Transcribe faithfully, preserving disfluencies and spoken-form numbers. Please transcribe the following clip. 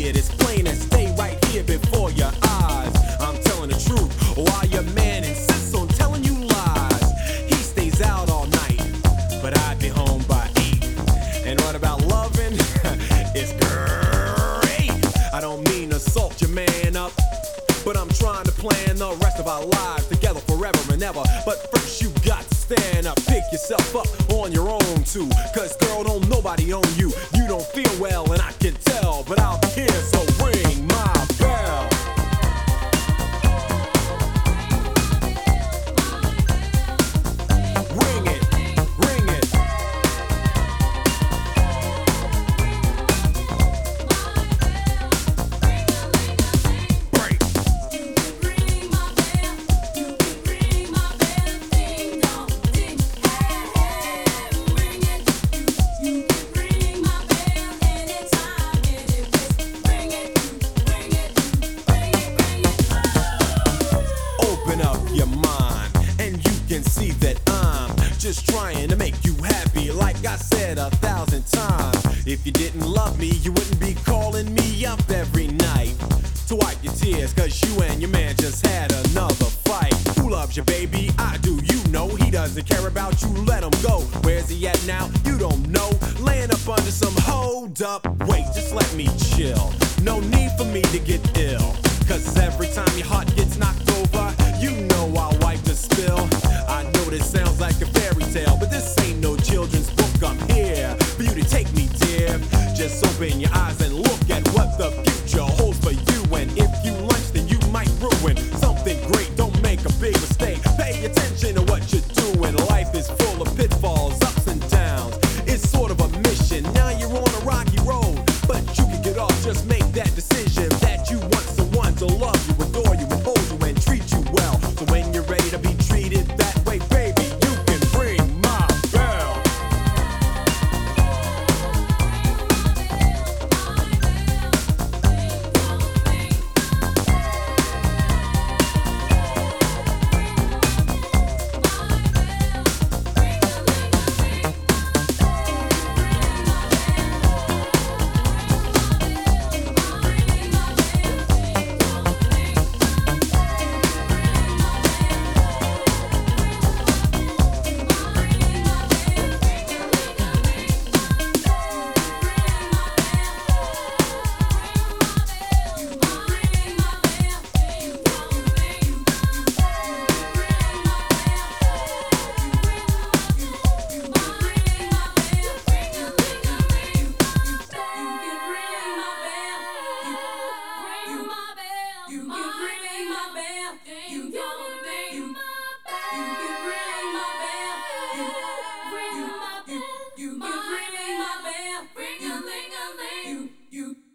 it. It's plain as day right here before your eyes. I'm telling the truth, while your man insists on telling you lies. He stays out all night, but I'd be home by eight. And what about loving? It's great. I don't mean to salt your man up, but I'm trying to plan the rest of our lives together forever and ever. But first you got to stand up, pick yourself up on your own too. Cause girl, don't nobody own you. You don't feel well and I can tell, but I'll be here, so ring my bell. Ring it, ring it. See that I'm just trying to make you happy, like I said a thousand times. If you didn't love me, you wouldn't be calling me up every night to wipe your tears, cause you and your man just had another fight. Who loves you, baby? I do, you know. He doesn't care about you, let him go. Where's he at now? You don't know. Laying up under some hold up. Wait, just let me chill. No need for me to get ill, cause every time your heart gets knocked over, you know I'll wipe the spill. I know this sounds like a fairy tale, but this ain't no children's book. I'm here for you to take me, dear. Just open your eyes and look at what the future holds for you. And if you lunch, then you might ruin something great. Don't make a big mistake. Pay attention to what you're doing. Life is full of pitfalls, ups and downs. It's sort of a mission. Now you're on a rocky road, but you can get off. Just make that decision that you want someone to love you, adore you, and hold you, and treat you well. So when you're ready to be treated that way, baby, you can ring my bell. You can ring my bell. You can ring my bell. You can ring my bell. You can ring my bell.